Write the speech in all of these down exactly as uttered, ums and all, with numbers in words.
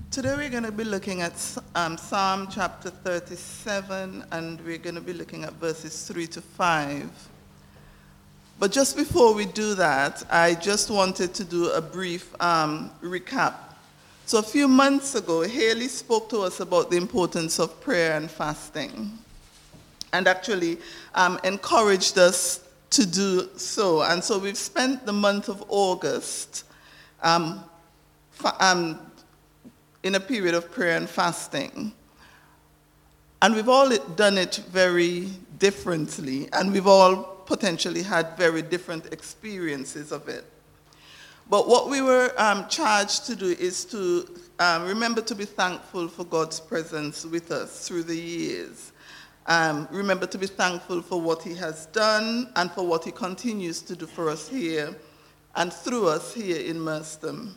Today we're going to be looking at um, Psalm chapter thirty-seven, and we're going to be looking at verses three to five. But just before we do that, I just wanted to do a brief um, recap. So a few months ago, Haley spoke to us about the importance of prayer and fasting, and actually um, encouraged us to do so. And so we've spent the month of August um, fa- um, in a period of prayer and fasting. And we've all done it very differently, and we've all potentially had very different experiences of it. But what we were um, charged to do is to um, remember to be thankful for God's presence with us through the years. Um, remember to be thankful for what he has done and for what he continues to do for us here and through us here in Merstham.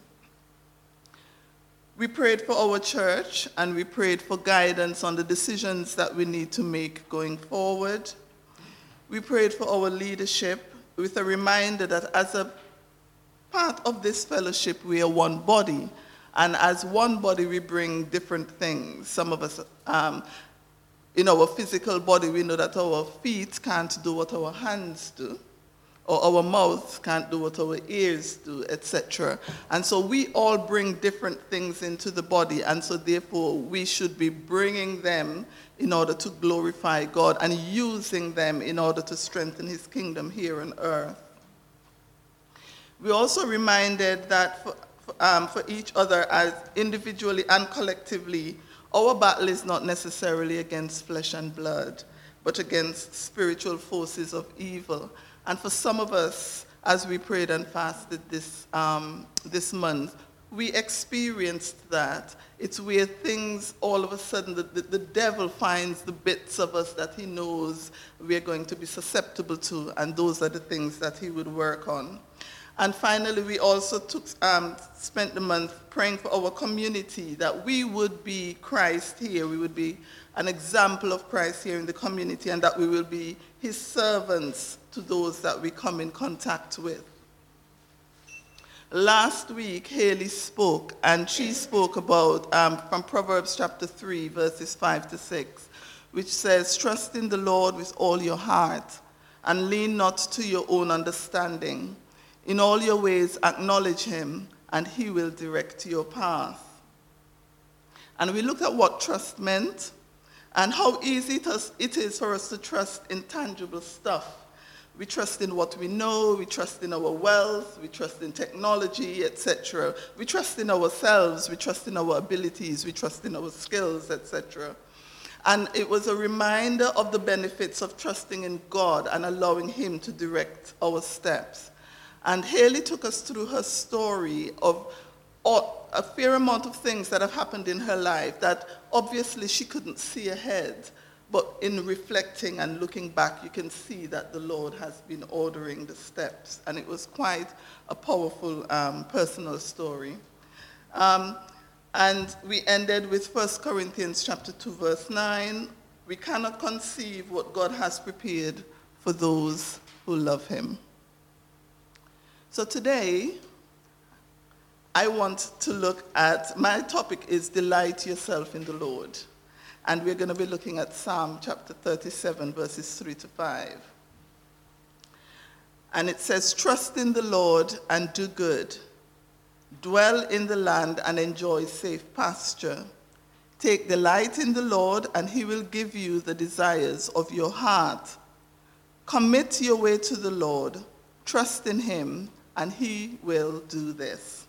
We prayed for our church, and we prayed for guidance on the decisions that we need to make going forward. We prayed for our leadership with a reminder that as a part of this fellowship, we are one body. And as one body, we bring different things. Some of us, um, in our physical body, we know that our feet can't do what our hands do, or our mouths can't do what our ears do, et cetera. And so we all bring different things into the body, and so therefore we should be bringing them in order to glorify God and using them in order to strengthen his kingdom here on earth. We also reminded that for, um, for each other as individually and collectively, our battle is not necessarily against flesh and blood, but against spiritual forces of evil. And for some of us, as we prayed and fasted this, um, this month, we experienced that. It's where things, all of a sudden, the, the, the devil finds the bits of us that he knows we're going to be susceptible to, and those are the things that he would work on. And finally, we also took, um, spent the month praying for our community, that we would be Christ here, we would be an example of Christ here in the community, and that we will be his servants to those that we come in contact with. Last week, Haley spoke, and she spoke about, um, from Proverbs chapter three, verses five to six, which says, "Trust in the Lord with all your heart, and lean not to your own understanding. In all your ways acknowledge him, and he will direct your path." And we looked at what trust meant, and how easy it is for us to trust in tangible stuff. We trust in what we know, we trust in our wealth, we trust in technology, et cetera. We trust in ourselves, we trust in our abilities, we trust in our skills, et cetera. And it was a reminder of the benefits of trusting in God and allowing him to direct our steps. And Haley took us through her story of a fair amount of things that have happened in her life that obviously she couldn't see ahead. But in reflecting and looking back, you can see that the Lord has been ordering the steps. And it was quite a powerful um, personal story. Um, and we ended with First Corinthians chapter two, verse nine. We cannot conceive what God has prepared for those who love him. So today, I want to look at, my topic is delight yourself in the Lord. And we're going to be looking at Psalm chapter thirty-seven, verses three to five. And it says, "Trust in the Lord and do good. Dwell in the land and enjoy safe pasture. Take delight in the Lord, and he will give you the desires of your heart. Commit your way to the Lord. Trust in him, and he will do this."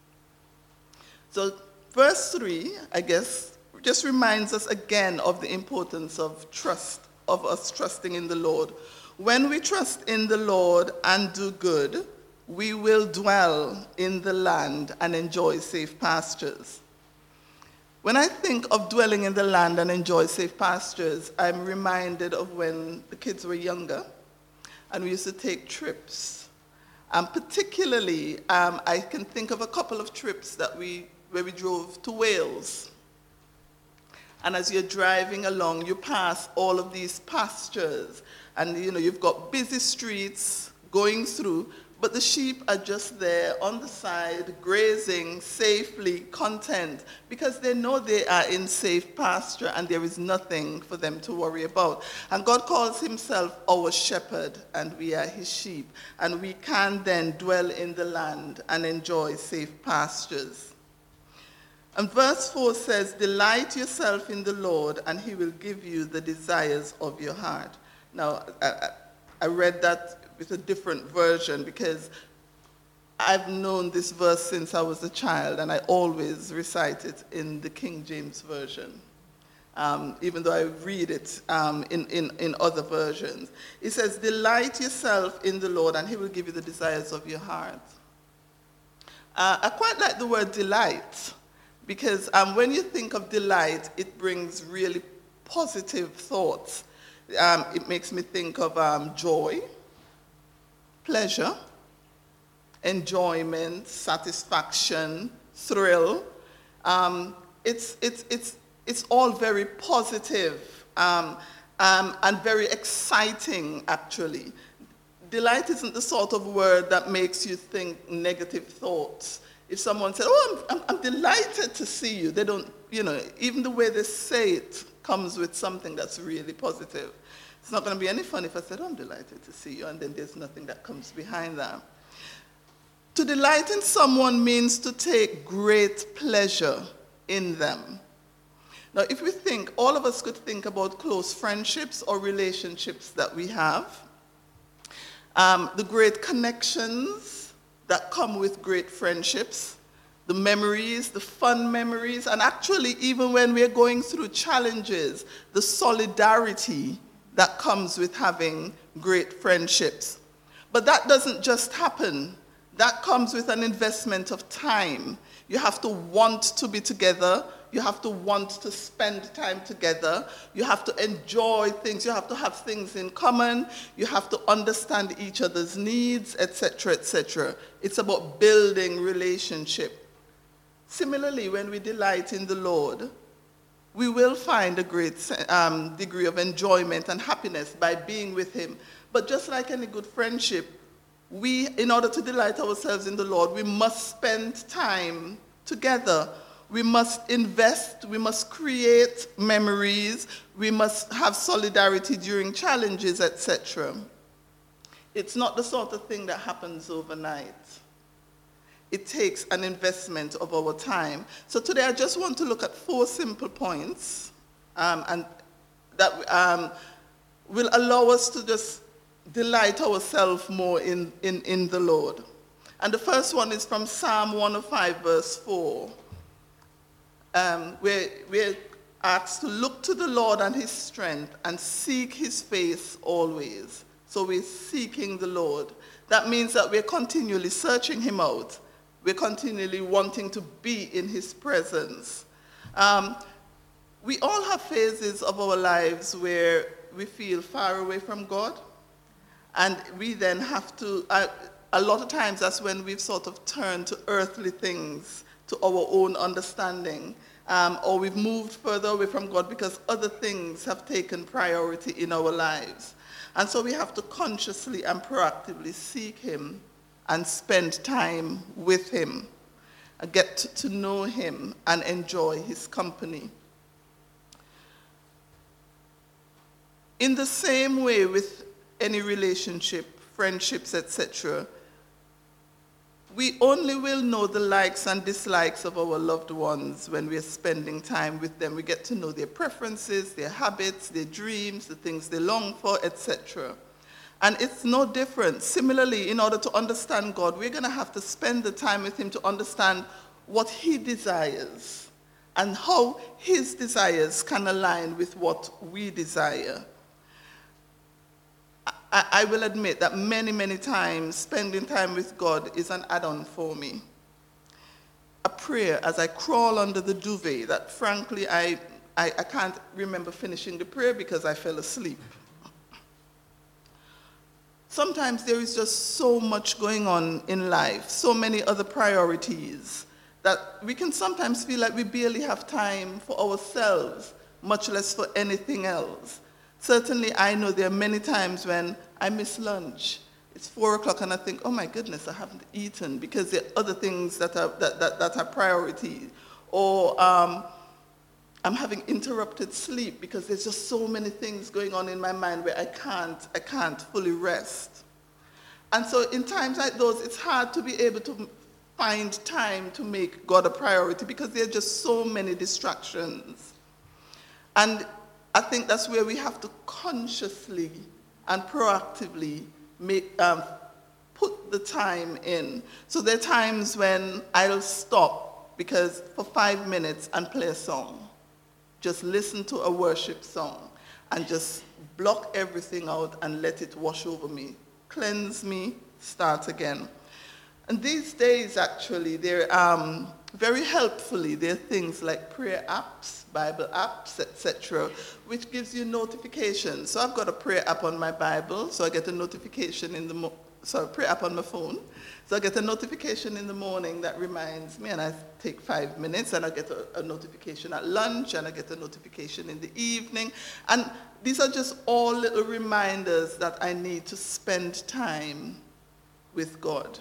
So verse three, I guess, just reminds us again of the importance of trust, of us trusting in the Lord. When we trust in the Lord and do good, we will dwell in the land and enjoy safe pastures. When I think of dwelling in the land and enjoy safe pastures, I'm reminded of when the kids were younger and we used to take trips. And particularly, um, I can think of a couple of trips that we, where we drove to Wales. And as you're driving along, you pass all of these pastures. And, you know, you've got busy streets going through, but the sheep are just there on the side, grazing safely, content, because they know they are in safe pasture and there is nothing for them to worry about. And God calls himself our shepherd, and we are his sheep. And we can then dwell in the land and enjoy safe pastures. And verse four says, delight yourself in the Lord, and he will give you the desires of your heart. Now, I, I read that with a different version because I've known this verse since I was a child, and I always recite it in the King James Version, um, even though I read it um, in, in, in other versions. It says, delight yourself in the Lord, and he will give you the desires of your heart. Uh, I quite like the word delight, because um, when you think of delight, it brings really positive thoughts. Um, it makes me think of um, joy, pleasure, enjoyment, satisfaction, thrill. Um, it's, it's, it's, it's all very positive um, um, and very exciting, actually. Delight isn't the sort of word that makes you think negative thoughts. If someone said, oh, I'm, I'm, I'm delighted to see you, they don't, you know, even the way they say it comes with something that's really positive. It's not going to be any fun if I said, oh, I'm delighted to see you, and then there's nothing that comes behind that. To delight in someone means to take great pleasure in them. Now, if we think, all of us could think about close friendships or relationships that we have, um, the great connections that come with great friendships, the memories, the fun memories, and actually even when we're going through challenges, the solidarity that comes with having great friendships. But that doesn't just happen. That comes with an investment of time. You have to want to be together. You have to want to spend time together. You have to enjoy things. You have to have things in common. You have to understand each other's needs, et cetera, et cetera. It's about building relationship. Similarly, when we delight in the Lord, we will find a great um, degree of enjoyment and happiness by being with him. But just like any good friendship, we, in order to delight ourselves in the Lord, we must spend time together. We must invest, we must create memories, we must have solidarity during challenges, et cetera. It's not the sort of thing that happens overnight. It takes an investment of our time. So today I just want to look at four simple points um, and that um, will allow us to just delight ourselves more in, in, in the Lord. And the first one is from Psalm one oh five, verse four. Um, where we're asked to look to the Lord and his strength and seek his face always. So we're seeking the Lord. That means that we're continually searching him out. We're continually wanting to be in his presence. Um, we all have phases of our lives where we feel far away from God. And we then have to, uh, a lot of times that's when we've sort of turned to earthly things, to our own understanding, um, or we've moved further away from God because other things have taken priority in our lives. And so we have to consciously and proactively seek him and spend time with him, and get to know him and enjoy his company. In the same way with any relationship, friendships, et cetera, we only will know the likes and dislikes of our loved ones when we're spending time with them. We get to know their preferences, their habits, their dreams, the things they long for, et cetera. And it's no different. Similarly, in order to understand God, we're going to have to spend the time with him to understand what he desires and how his desires can align with what we desire. I, I will admit that many, many times spending time with God is an add-on for me. A prayer as I crawl under the duvet that frankly I, I, I can't remember finishing the prayer because I fell asleep. Sometimes there is just so much going on in life, so many other priorities, that we can sometimes feel like we barely have time for ourselves, much less for anything else. Certainly, I know there are many times when I miss lunch it's four o'clock and I think, oh my goodness, I haven't eaten because there are other things that are, that, that, that are priority. Or um, I'm having interrupted sleep because there's just so many things going on in my mind where I can't, I can't fully rest. And so in times like those, it's hard to be able to find time to make God a priority because there are just so many distractions. And I think that's where we have to consciously and proactively make, um, put the time in. So there are times when I'll stop because for five minutes and play a song. Just listen to a worship song and just block everything out and let it wash over me. Cleanse me, start again. And these days, actually, they're um, very helpfully, there are things like prayer apps, Bible apps, et cetera, which gives you notifications. So I've got a prayer app on my Bible, so I get a notification in the mo- sorry, prayer app on my phone. So I get a notification in the morning that reminds me, and I take five minutes, and I get a, a notification at lunch, and I get a notification in the evening. And these are just all little reminders that I need to spend time with God.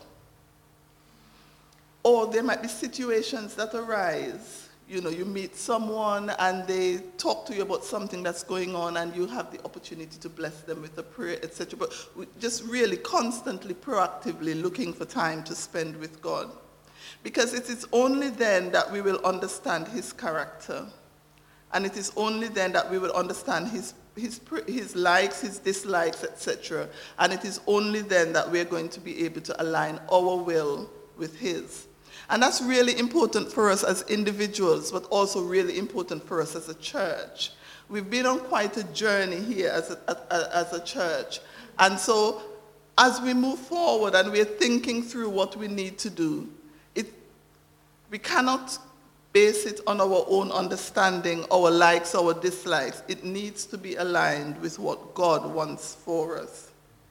Or there might be situations that arise. You know, you meet someone and they talk to you about something that's going on and you have the opportunity to bless them with a prayer, et cetera. But we just really constantly, proactively looking for time to spend with God. Because it is only then that we will understand his character. And it is only then that we will understand his, his, his likes, his dislikes, et cetera. And it is only then that we're going to be able to align our will with his. And that's really important for us as individuals, but also really important for us as a church. We've been on quite a journey here as a, as a church. And so as we move forward and we're thinking through what we need to do, it, we cannot base it on our own understanding, our likes, our dislikes. It needs to be aligned with what God wants for us.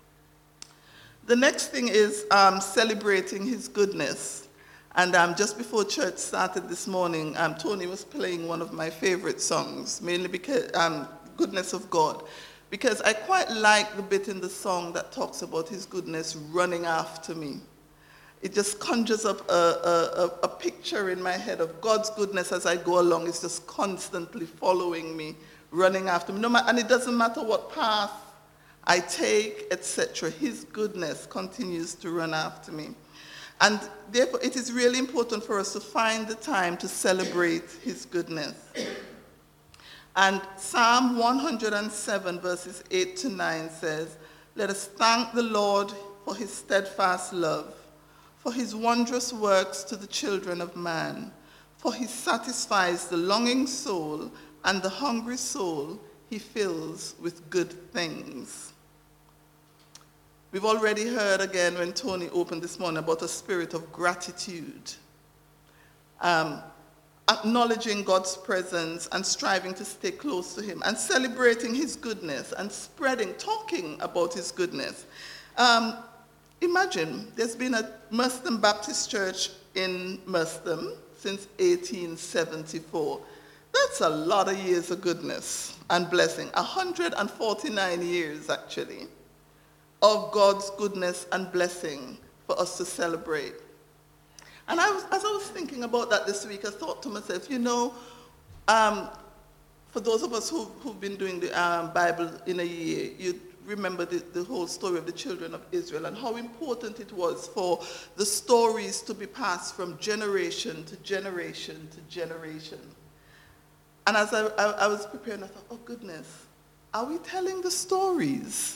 The next thing is um, celebrating his goodness. And um, just before church started this morning, um, Tony was playing one of my favorite songs, mainly because um, Goodness of God, because I quite like the bit in the song that talks about his goodness running after me. It just conjures up a, a, a picture in my head of God's goodness as I go along. It's just constantly following me, running after me. No matter, and it doesn't matter what path I take, et cetera. His goodness continues to run after me. And therefore, it is really important for us to find the time to celebrate his goodness. And Psalm one hundred seven, verses eight to nine says, "Let us thank the Lord for his steadfast love, for his wondrous works to the children of man. For he satisfies the longing soul, and the hungry soul he fills with good things." We've already heard again when Tony opened this morning about a spirit of gratitude, um, acknowledging God's presence and striving to stay close to him and celebrating his goodness and spreading, talking about his goodness. Um, imagine, there's been a Merstham Baptist Church in Merstham since eighteen seventy-four. That's a lot of years of goodness and blessing, one hundred forty-nine years actually, of God's goodness and blessing for us to celebrate. And I was, as I was thinking about that this week, I thought to myself, you know, um, for those of us who, who've been doing the um, Bible in a year, you remember the, the whole story of the children of Israel and how important it was for the stories to be passed from generation to generation to generation. And as I, I, I was preparing, I thought, oh goodness, are we telling the stories?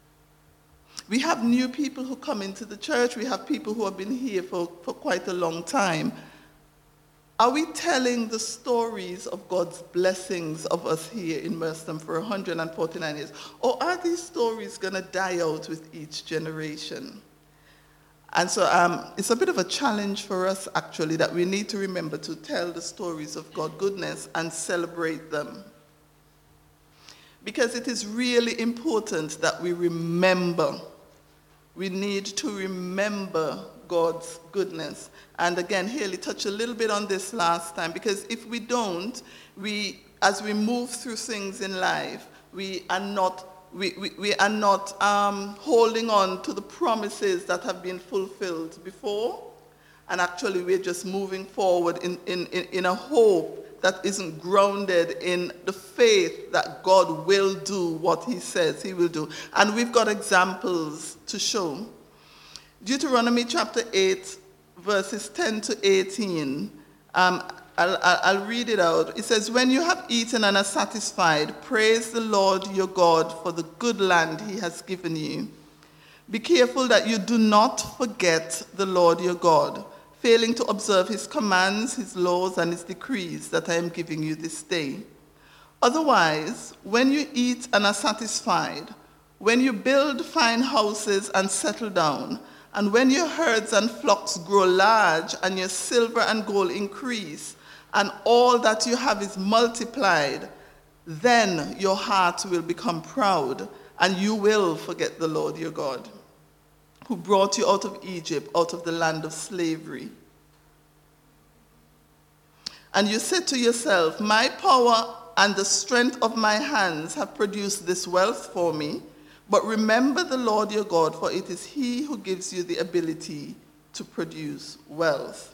We have new people who come into the church. We have people who have been here for, for quite a long time. Are we telling the stories of God's blessings of us here in Merstham for one hundred forty-nine years? Or are these stories going to die out with each generation? And so um, it's a bit of a challenge for us, actually, that we need to remember to tell the stories of God's goodness and celebrate them. Because it is really important that we remember. We need to remember God's goodness. And again, Haley touched a little bit on this last time, because if we don't, we, as we move through things in life, we are not we, we, we are not um, holding on to the promises that have been fulfilled before, and actually we're just moving forward in, in, in, in a hope that isn't grounded in the faith that God will do what he says he will do. And we've got examples to show. Deuteronomy chapter eight, verses ten to eighteen, um, I'll, I'll read it out. It says, when you have eaten and are satisfied, praise the Lord your God for the good land he has given you. Be careful that you do not forget the Lord your God, failing to observe his commands, his laws, and his decrees that I am giving you this day. Otherwise, when you eat and are satisfied, when you build fine houses and settle down, and when your herds and flocks grow large, and your silver and gold increase, and all that you have is multiplied, then your heart will become proud, and you will forget the Lord your God, who brought you out of Egypt, out of the land of slavery. And you said to yourself, my power and the strength of my hands have produced this wealth for me. But remember the Lord your God, for it is he who gives you the ability to produce wealth.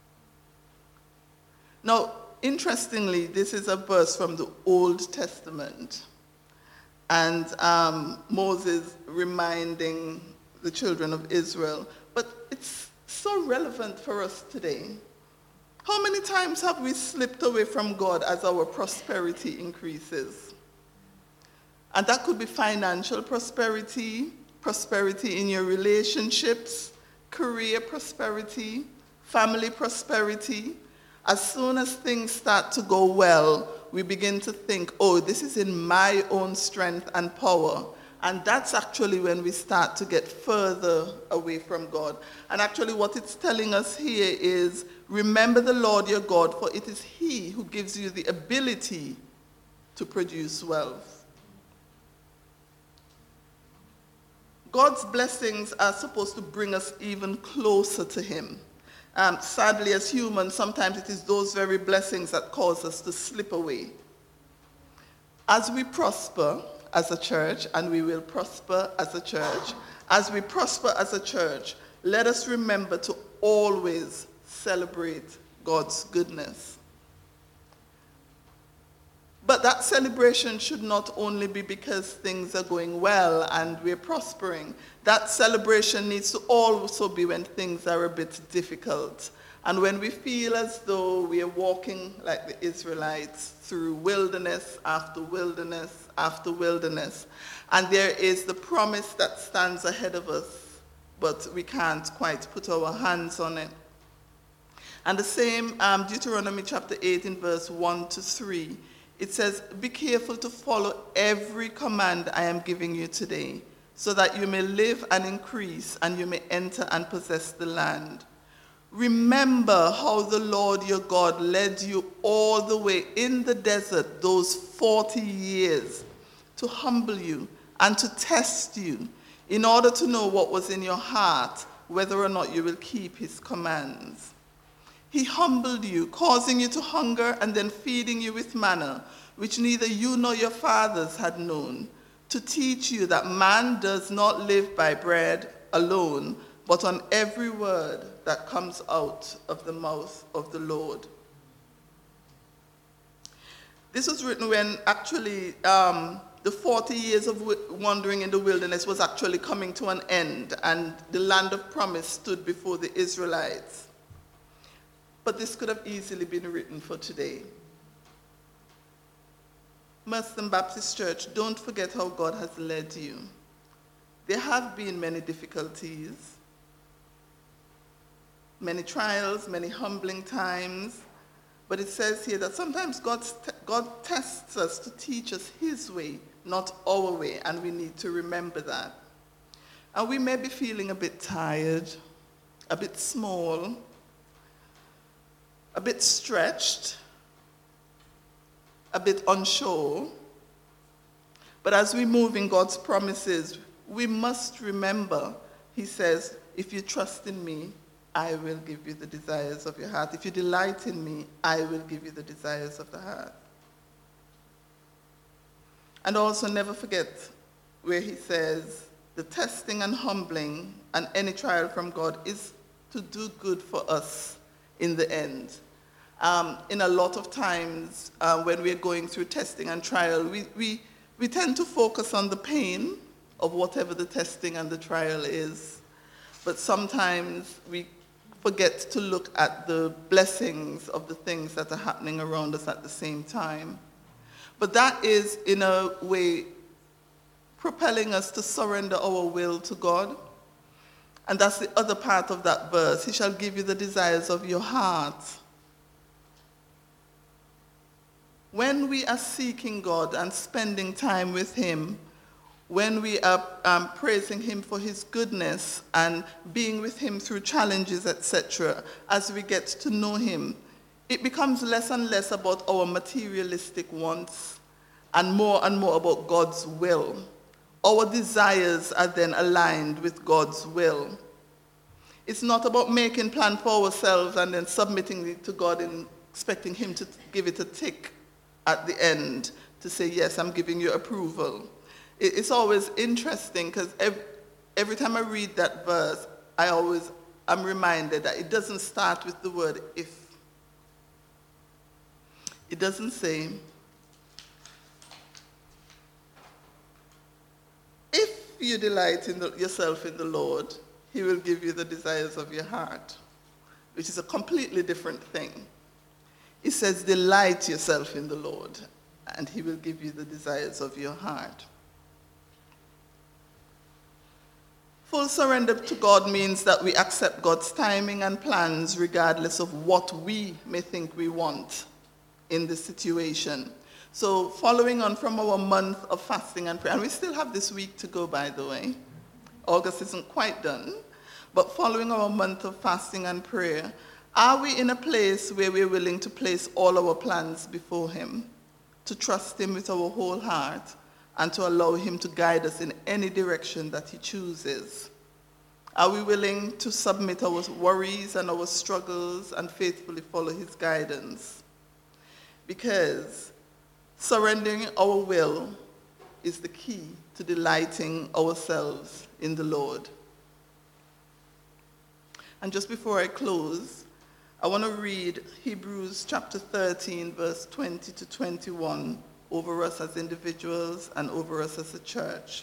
Now, interestingly, this is a verse from the Old Testament. And um, Moses reminding the children of Israel. But it's so relevant for us today. How many times have we slipped away from God as our prosperity increases? And that could be financial prosperity, prosperity in your relationships, career prosperity, family prosperity. As soon as things start to go well, we begin to think, oh, this is in my own strength and power. And that's actually when we start to get further away from God. And actually what it's telling us here is, remember the Lord your God, for it is he who gives you the ability to produce wealth. God's blessings are supposed to bring us even closer to him. Um, sadly, as humans, sometimes it is those very blessings that cause us to slip away. As we prosper as a church, and we will prosper as a church, as we prosper as a church, let us remember to always celebrate God's goodness. But that celebration should not only be because things are going well and we're prospering. That celebration needs to also be when things are a bit difficult. And when we feel as though we are walking like the Israelites through wilderness after wilderness after wilderness. And there is the promise that stands ahead of us, but we can't quite put our hands on it. And the same um, Deuteronomy chapter eight in verse one to three. It says, be careful to follow every command I am giving you today, so that you may live and increase, and you may enter and possess the land. Remember how the Lord your God led you all the way in the desert those forty years to humble you and to test you in order to know what was in your heart, whether or not you will keep his commands. He humbled you, causing you to hunger and then feeding you with manna, which neither you nor your fathers had known, to teach you that man does not live by bread alone, but on every word that comes out of the mouth of the Lord. This was written when actually um, the forty years of wandering in the wilderness was actually coming to an end, and the land of promise stood before the Israelites. But this could have easily been written for today. Marsden Baptist Church, don't forget how God has led you. There have been many difficulties, many trials, many humbling times, but it says here that sometimes God's te- God tests us to teach us his way, not our way, and we need to remember that. And we may be feeling a bit tired, a bit small, a bit stretched, a bit unsure. But as we move in God's promises, we must remember, he says, if you trust in me, I will give you the desires of your heart. If you delight in me, I will give you the desires of the heart. And also never forget where he says, the testing and humbling and any trial from God is to do good for us in the end. Um, in a lot of times uh, when we're going through testing and trial, we, we, we tend to focus on the pain of whatever the testing and the trial is. But sometimes we forget to look at the blessings of the things that are happening around us at the same time. But that is, in a way, propelling us to surrender our will to God. And that's the other part of that verse. He shall give you the desires of your heart. When we are seeking God and spending time with him, when we are um, praising him for his goodness and being with him through challenges, et cetera, as we get to know him, it becomes less and less about our materialistic wants and more and more about God's will. Our desires are then aligned with God's will. It's not about making plans for ourselves and then submitting it to God and expecting him to give it a tick at the end to say, yes, I'm giving you approval. It's always interesting because every, every time I read that verse, I always am reminded that it doesn't start with the word if. It doesn't say, if you delight in the, yourself in the Lord, he will give you the desires of your heart, which is a completely different thing. It says, delight yourself in the Lord, and he will give you the desires of your heart. Full surrender to God means that we accept God's timing and plans regardless of what we may think we want in the situation. So following on from our month of fasting and prayer, and we still have this week to go, by the way. August isn't quite done. But following our month of fasting and prayer, are we in a place where we're willing to place all our plans before him, to trust him with our whole heart, and to allow him to guide us in any direction that he chooses? Are we willing to submit our worries and our struggles and faithfully follow his guidance? Because surrendering our will is the key to delighting ourselves in the Lord. And just before I close, I want to read Hebrews chapter thirteen, verse twenty to twenty-one, over us as individuals and over us as a church.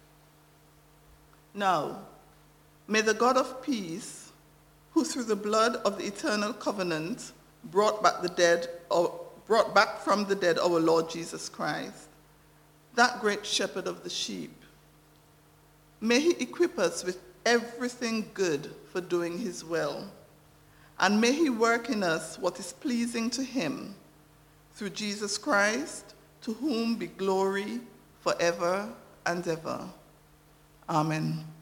Now, may the God of peace, who through the blood of the eternal covenant brought back the dead, or brought back from the dead our Lord Jesus Christ, that great shepherd of the sheep, may he equip us with everything good for doing his will, and may he work in us what is pleasing to him, through Jesus Christ, to whom be glory forever and ever. Amen.